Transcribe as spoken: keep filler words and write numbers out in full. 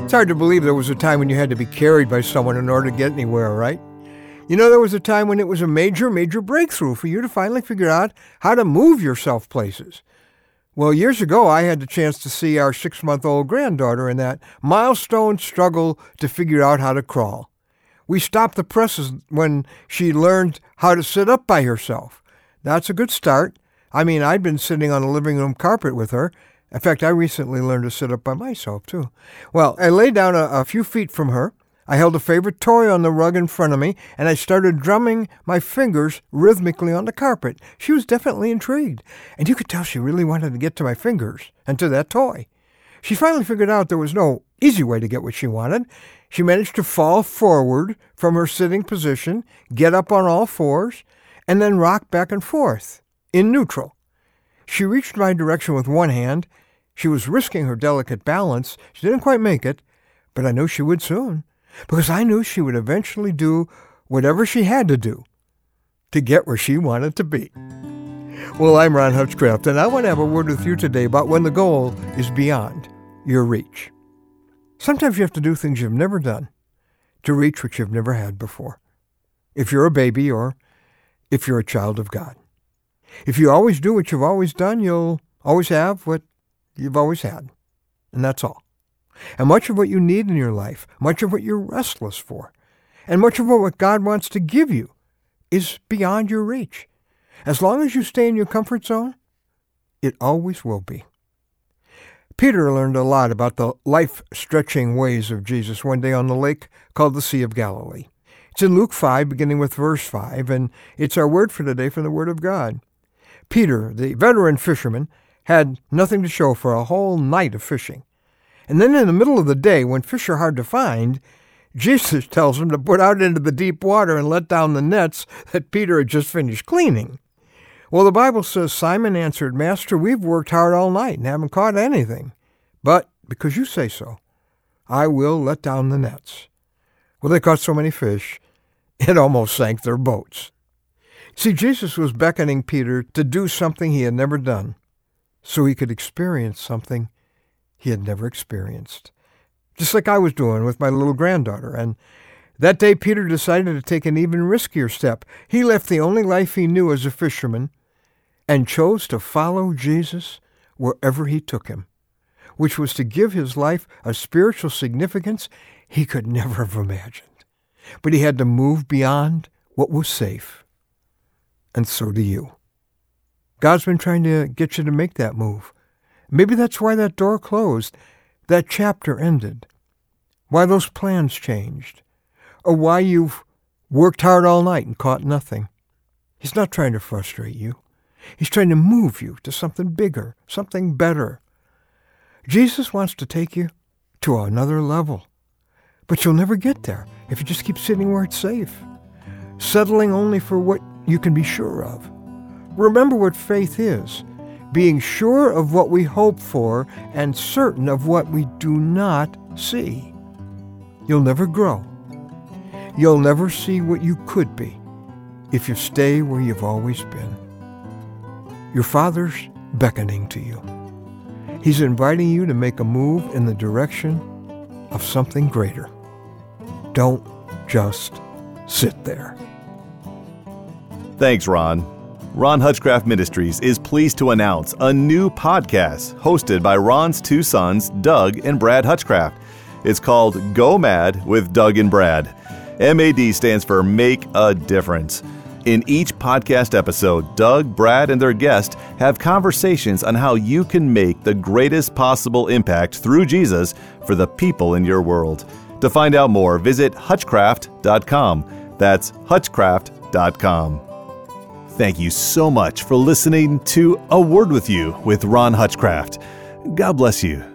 It's hard to believe there was a time when you had to be carried by someone in order to get anywhere, right? You know, there was a time when it was a major, major breakthrough for you to finally figure out how to move yourself places. Well, years ago, I had the chance to see our six-month-old granddaughter in that milestone struggle to figure out how to crawl. We stopped the presses when she learned how to sit up by herself. That's a good start. I mean, I'd been sitting on the living room carpet with her. In fact, I recently learned to sit up by myself, too. Well, I lay down a, a few feet from her. I held a favorite toy on the rug in front of me, and I started drumming my fingers rhythmically on the carpet. She was definitely intrigued, and you could tell she really wanted to get to my fingers and to that toy. She finally figured out there was no easy way to get what she wanted. She managed to fall forward from her sitting position, get up on all fours, and then rock back and forth in neutral. She reached my direction with one hand. She was risking her delicate balance. She didn't quite make it, but I knew she would soon, because I knew she would eventually do whatever she had to do to get where she wanted to be. Well, I'm Ron Hutchcraft, and I want to have a word with you today about when the goal is beyond your reach. Sometimes you have to do things you've never done to reach what you've never had before, if you're a baby or if you're a child of God. If you always do what you've always done, you'll always have what you've always had, and that's all. And much of what you need in your life, much of what you're restless for, and much of what God wants to give you is beyond your reach. As long as you stay in your comfort zone, it always will be. Peter learned a lot about the life-stretching ways of Jesus one day on the lake called the Sea of Galilee. It's in Luke five, beginning with verse five, and it's our word for today from the Word of God. Peter, the veteran fisherman, had nothing to show for a whole night of fishing. And then in the middle of the day, when fish are hard to find, Jesus tells him to put out into the deep water and let down the nets that Peter had just finished cleaning. Well, the Bible says, Simon answered, Master, we've worked hard all night and haven't caught anything. But because you say so, I will let down the nets. Well, they caught so many fish, it almost sank their boats. See, Jesus was beckoning Peter to do something he had never done, so he could experience something he had never experienced. Just like I was doing with my little granddaughter. And that day, Peter decided to take an even riskier step. He left the only life he knew as a fisherman and chose to follow Jesus wherever he took him, which was to give his life a spiritual significance he could never have imagined. But he had to move beyond what was safe. And so do you. God's been trying to get you to make that move. Maybe that's why that door closed, that chapter ended, why those plans changed, or why you've worked hard all night and caught nothing. He's not trying to frustrate you. He's trying to move you to something bigger, something better. Jesus wants to take you to another level, but you'll never get there if you just keep sitting where it's safe, settling only for what you can be sure of. Remember what faith is. Being sure of what we hope for and certain of what we do not see. You'll never grow. You'll never see what you could be if you stay where you've always been. Your Father's beckoning to you. He's inviting you to make a move in the direction of something greater. Don't just sit there. Thanks, Ron. Ron Hutchcraft Ministries is pleased to announce a new podcast hosted by Ron's two sons, Doug and Brad Hutchcraft. It's called Go Mad with Doug and Brad. M A D stands for Make a Difference. In each podcast episode, Doug, Brad, and their guest have conversations on how you can make the greatest possible impact through Jesus for the people in your world. To find out more, visit hutchcraft dot com. That's hutchcraft dot com. Thank you so much for listening to A Word With You with Ron Hutchcraft. God bless you.